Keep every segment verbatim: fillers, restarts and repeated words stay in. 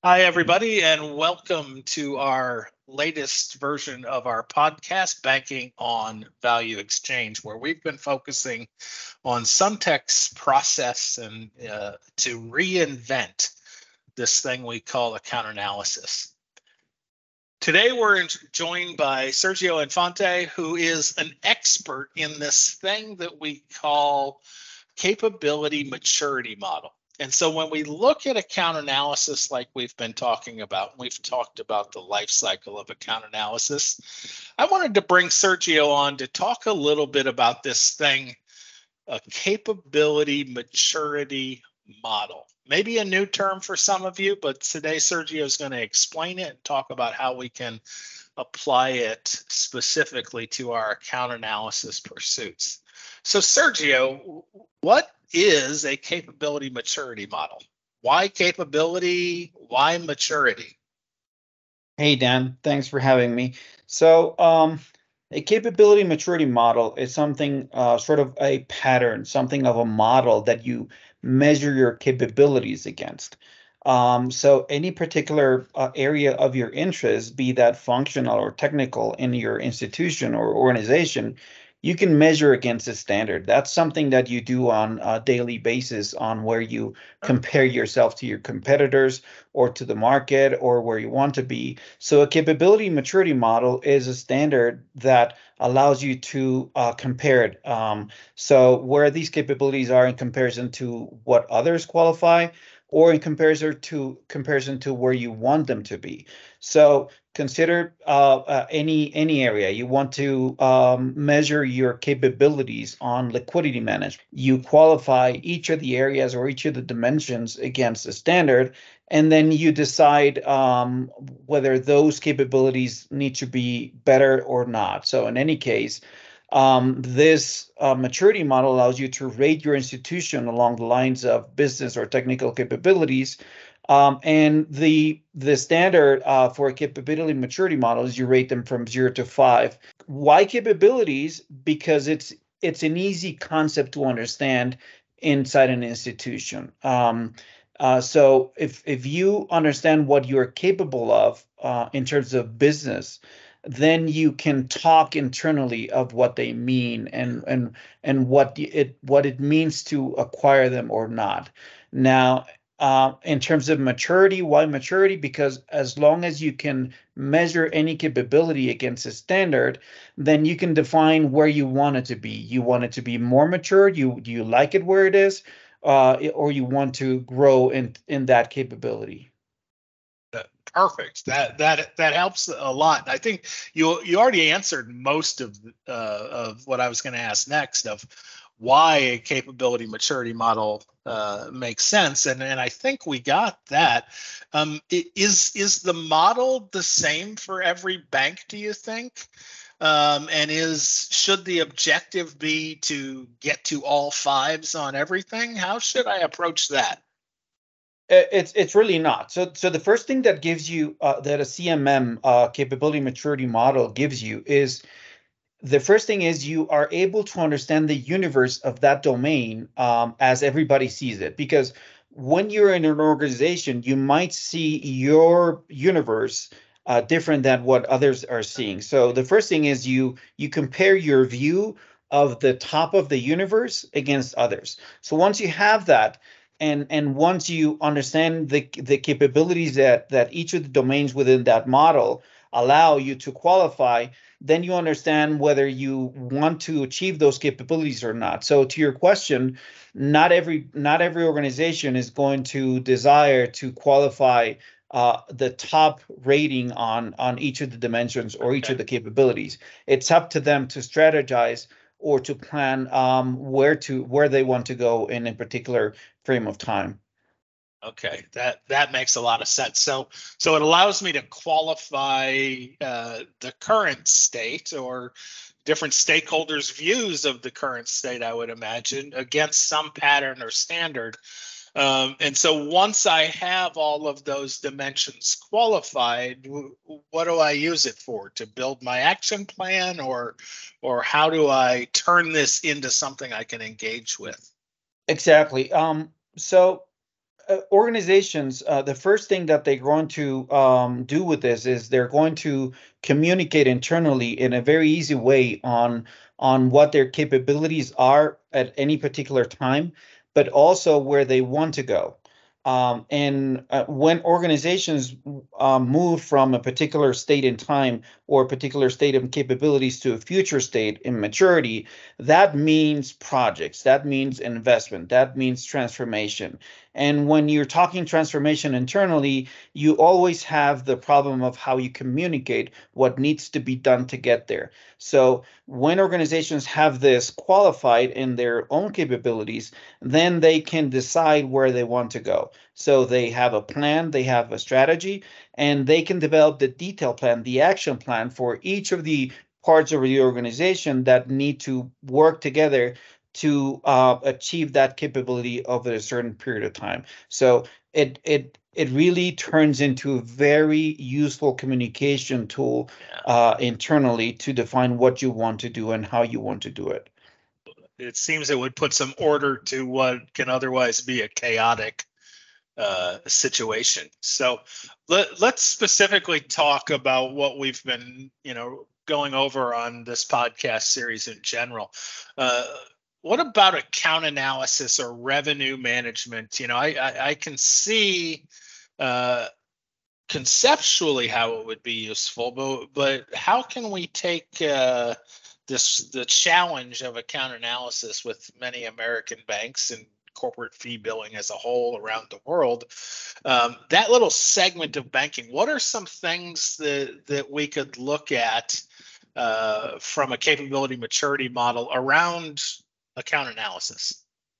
Hi, everybody, and welcome to our latest version of our podcast, Banking on Value Exchange, where we've been focusing on Suntech's process and uh, to reinvent this thing we call account analysis. Today, we're joined by Sergio Infante, who is an expert in this thing that we call capability maturity model. And so when we look at account analysis, like we've been talking about, we've talked about the life cycle of account analysis. I wanted to bring Sergio on to talk a little bit about this thing, a capability maturity model. Maybe a new term for some of you, but today Sergio is going to explain it and talk about how we can apply it specifically to our account analysis pursuits. So Sergio, what is a capability maturity model? Why capability? Why maturity? Hey, Dan, thanks for having me. So, um, a capability maturity model is something uh, sort of a pattern, something of a model that you measure your capabilities against. Um, so, any particular uh, area of your interest, be that functional or technical in your institution or organization, you can measure against a standard. That's something that you do on a daily basis on where you compare yourself to your competitors or to the market or where you want to be. So a capability maturity model is a standard that allows you to uh, compare it. Um, so where these capabilities are in comparison to what others qualify, or in comparison to comparison to where you want them to be. So consider uh, uh, any any area you want to um, measure your capabilities on liquidity management. You qualify each of the areas or each of the dimensions against a standard, and then you decide um, whether those capabilities need to be better or not. So in any case, um, this uh, maturity model allows you to rate your institution along the lines of business or technical capabilities. Um, and the the standard uh, for a capability maturity model is you rate them from zero to five. Why capabilities? Because it's it's an easy concept to understand inside an institution. Um, uh, so if if you understand what you're capable of uh, in terms of business, then you can talk internally of what they mean and and and what it what it means to acquire them or not. Now, uh, in terms of maturity, why maturity? Because as long as you can measure any capability against a standard, then you can define where you want it to be. You want it to be more mature. You do you like it where it is, uh, or you want to grow in in that capability. Perfect. That that that helps a lot. I think you you already answered most of uh, of what I was going to ask next of why a capability maturity model uh, makes sense, and and I think we got that. Um, is is the model the same for every bank? Do you think? Um, and is should the objective be to get to all fives on everything? How should I approach that? It's it's really not. So so the first thing that gives you uh, that a C M M uh, capability maturity model gives you is the first thing is you are able to understand the universe of that domain um, as everybody sees it. Because when you're in an organization, you might see your universe uh, different than what others are seeing. So the first thing is you you compare your view of the top of the universe against others. So once you have that, and and once you understand the the capabilities that that each of the domains within that model allow you to qualify, then you understand whether you want to achieve those capabilities or not. So to your question, not every not every organization is going to desire to qualify uh, the top rating on on each of the dimensions or each of the capabilities. It's up to them to strategize or to plan um, where to where they want to go in a particular frame of time. Okay, that that makes a lot of sense. So so it allows me to qualify uh, the current state or different stakeholders' views of the current state, I would imagine, against some pattern or standard. Um, and so once I have all of those dimensions qualified, what do I use it for? To build my action plan, or or how do I turn this into something I can engage with? Exactly. Um, so uh, organizations, uh, the first thing that they're going to um, do with this is they're going to communicate internally in a very easy way on on what their capabilities are at any particular time, but also where they want to go. Um, and uh, when organizations um, move from a particular state in time or a particular state of capabilities to a future state in maturity, that means projects, that means investment, that means transformation. And when you're talking transformation internally, you always have the problem of how you communicate what needs to be done to get there. So when organizations have this qualified in their own capabilities, then they can decide where they want to go. So they have a plan, they have a strategy, and they can develop the detail plan, the action plan for each of the parts of the organization that need to work together to uh, achieve that capability over a certain period of time. So it it it really turns into a very useful communication tool uh, internally to define what you want to do and how you want to do it. It seems it would put some order to what can otherwise be a chaotic uh, situation. So let, let's specifically talk about what we've been, you know, going over on this podcast series in general. Uh, what about account analysis or revenue management? You know, I I, I can see uh, conceptually how it would be useful, but but how can we take uh, this the challenge of account analysis with many American banks and corporate fee billing as a whole around the world, um, that little segment of banking, what are some things that that we could look at uh, from a capability maturity model around account analysis?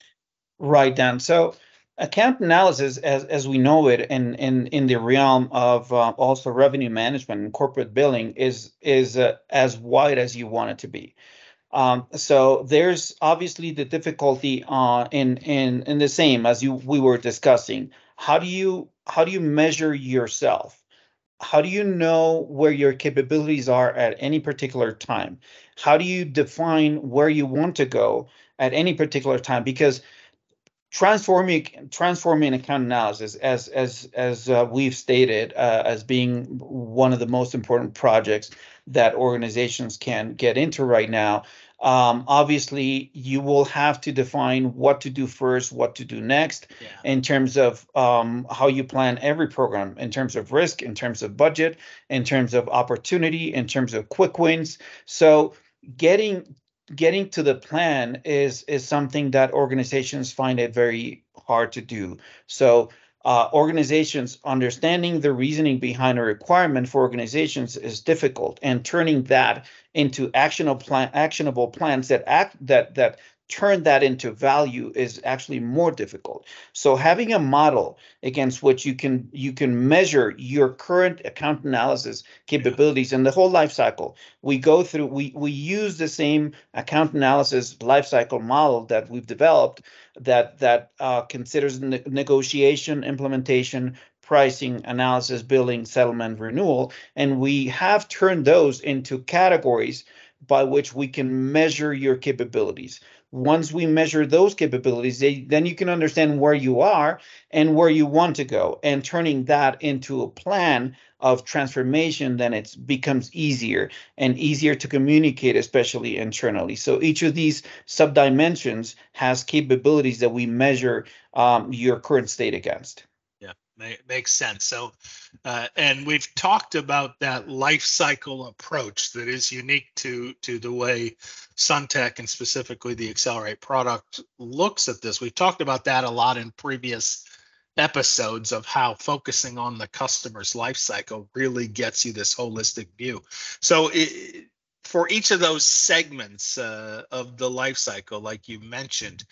Right, Dan. So account analysis, as as we know it, in in in the realm of uh, also revenue management and corporate billing, is is uh, as wide as you want it to be. Um, so there's obviously the difficulty uh, in in in the same as you we were discussing. How do you how do you measure yourself? How do you know where your capabilities are at any particular time? How do you define where you want to go at any particular time? Because transforming transforming account analysis, as as as uh, we've stated, uh, as being one of the most important projects that organizations can get into right now. Um, obviously, you will have to define what to do first, what to do next, Yeah. in terms of um, how you plan every program, in terms of risk, in terms of budget, in terms of opportunity, in terms of quick wins. So getting getting to the plan is is something that organizations find it very hard to do. So uh, organizations understanding the reasoning behind a requirement for organizations is difficult, and turning that into actionable plan, actionable plans that act that that turn that into value is actually more difficult. So having a model against which you can you can measure your current account analysis capabilities in the whole life cycle. We go through we we use the same account analysis life cycle model that we've developed that that uh, considers ne- negotiation, implementation, pricing, analysis, billing, settlement, renewal, and we have turned those into categories by which we can measure your capabilities. Once we measure those capabilities, they, then you can understand where you are and where you want to go, and turning that into a plan of transformation, then it becomes easier and easier to communicate, especially internally. So each of these subdimensions has capabilities that we measure um, your current state against. Yeah, makes sense. So, uh, and we've talked about that life cycle approach that is unique to to the way SunTek and specifically the Accelerate product looks at this. We've talked about that a lot in previous episodes of how focusing on the customer's life cycle really gets you this holistic view. So, it, for each of those segments uh, of the life cycle, like you mentioned,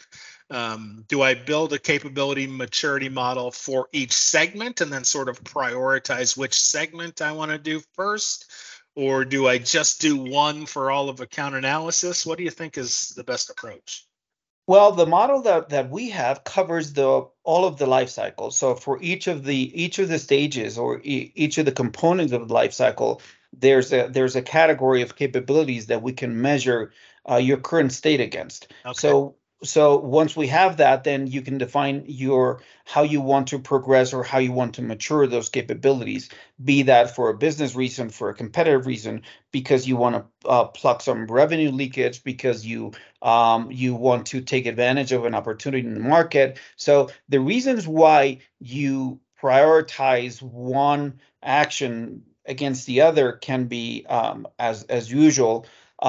Um, do I build a capability maturity model for each segment and then sort of prioritize which segment I want to do first? Or do I just do one for all of account analysis? What do you think is the best approach? Well, the model that, that we have covers the all of the life cycle. So for each of the each of the stages or e- each of the components of the life cycle, there's a there's a category of capabilities that we can measure uh, your current state against. Okay. So so once we have that, then you can define your how you want to progress or how you want to mature those capabilities, be that for a business reason, for a competitive reason, because you want to uh, pluck some revenue leakage, because you um, you want to take advantage of an opportunity in the market. So the reasons why you prioritize one action against the other can be um, as as usual,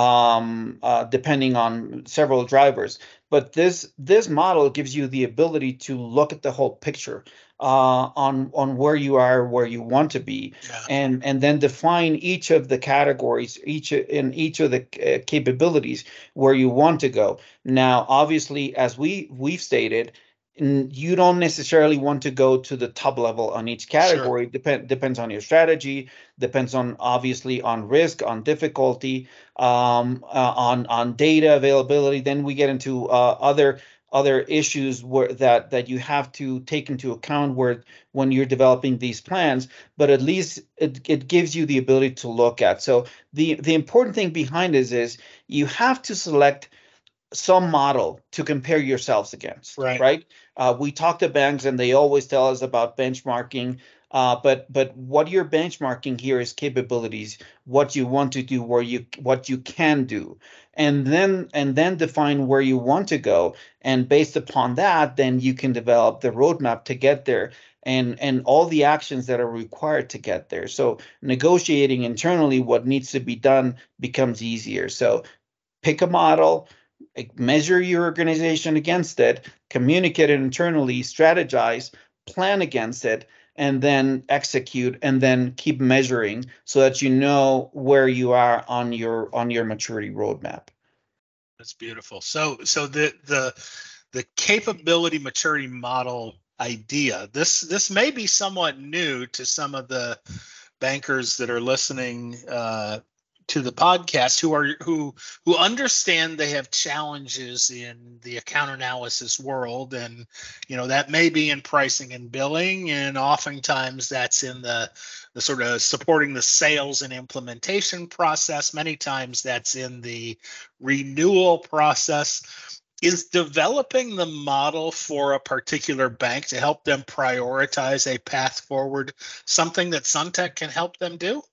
um, uh, depending on several drivers. But this this model gives you the ability to look at the whole picture, uh, on on where you are, where you want to be, Yeah. and and then define each of the categories, each in each of the uh, capabilities where you want to go. Now, obviously, as we we've stated, you don't necessarily want to go to the top level on each Sure. category. Depend depends on your strategy, depends on obviously on risk, on difficulty, um, uh, on on data availability. Then we get into uh, other other issues where that that you have to take into account where when you're developing these plans. But at least it, it gives you the ability to look at. So the the important thing behind this is you have to select some model to compare yourselves against, Right. right? Uh, we talk to banks and they always tell us about benchmarking, uh, but but what you're benchmarking here is capabilities, what you want to do, where you what you can do, and then and then define where you want to go, and based upon that, then you can develop the roadmap to get there. And, and all the actions that are required to get there. So negotiating internally what needs to be done becomes easier. So pick a model, like, measure your organization against it, communicate it internally, strategize, plan against it, and then execute, and then keep measuring so that you know where you are on your on your maturity roadmap. That's beautiful. So so the the the capability maturity model idea, this this may be somewhat new to some of the bankers that are listening uh, to the podcast, who are who who understand they have challenges in the account analysis world, and you know that may be in pricing and billing, and oftentimes that's in the the sort of supporting the sales and implementation process. Many times that's in the renewal process. Is developing the model for a particular bank to help them prioritize a path forward something that SunTek can help them do?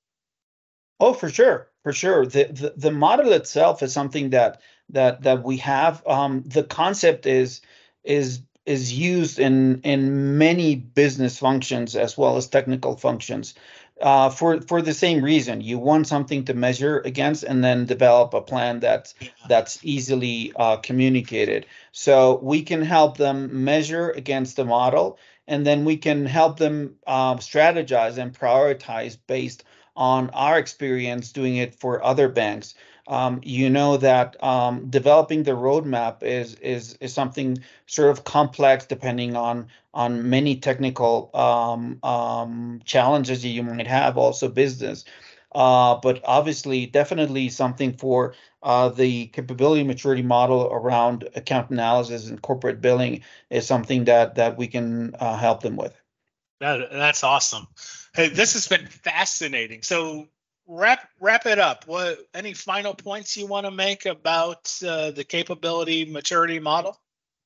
Oh, for sure, for sure. The, the the model itself is something that that that we have. Um, the concept is is is used in in many business functions as well as technical functions, uh, for for the same reason. You want something to measure against, and then develop a plan that's Yeah. that's easily uh, communicated. So we can help them measure against the model, and then we can help them um, strategize and prioritize based on our experience doing it for other banks. Um, you know that um, developing the roadmap is is is something sort of complex, depending on on many technical um, um, challenges that you might have, also business. Uh, but obviously, definitely something for uh, the capability maturity model around account analysis and corporate billing is something that that we can uh, help them with. That, that's awesome. Hey, this has been fascinating. So wrap wrap it up. What any final points you want to make about uh, the capability maturity model?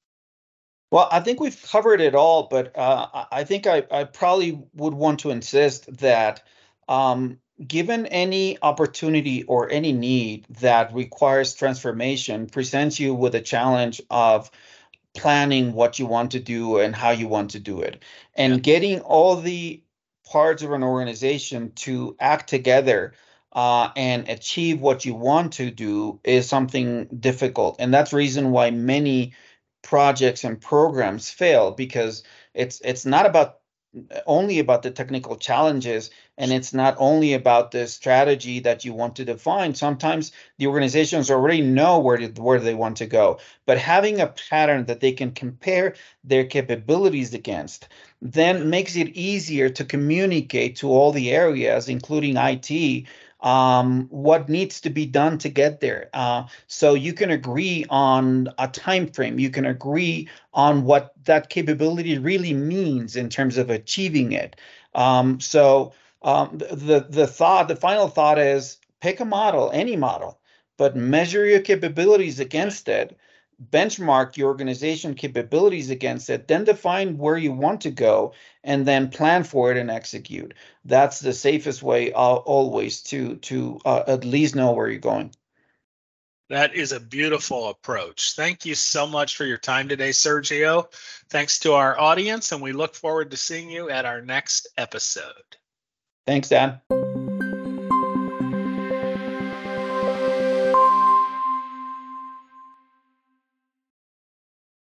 Well, I think we've covered it all, but uh, I I think I, I probably would want to insist that, um, given any opportunity or any need that requires transformation, presents you with a challenge of planning what you want to do and how you want to do it, Yeah. and getting all the parts of an organization to act together uh, and achieve what you want to do is something difficult. And that's the reason why many projects and programs fail, because it's it's not about only about the technical challenges, and it's not only about the strategy that you want to define. Sometimes the organizations already know where to, where they want to go, but having a pattern that they can compare their capabilities against then makes it easier to communicate to all the areas, including I T, um, what needs to be done to get there. Uh, so you can agree on a time frame. You can agree on what that capability really means in terms of achieving it. Um, so um, the the thought, the final thought is pick a model, any model, but measure your capabilities against it. benchmark your organization capabilities against it, then define where you want to go, and then plan for it and execute. That's the safest way uh, always to to uh, at least know where you're going. That is a beautiful approach. Thank you so much for your time today, Sergio. Thanks to our audience, and we look forward to seeing you at our next episode. Thanks, Dan.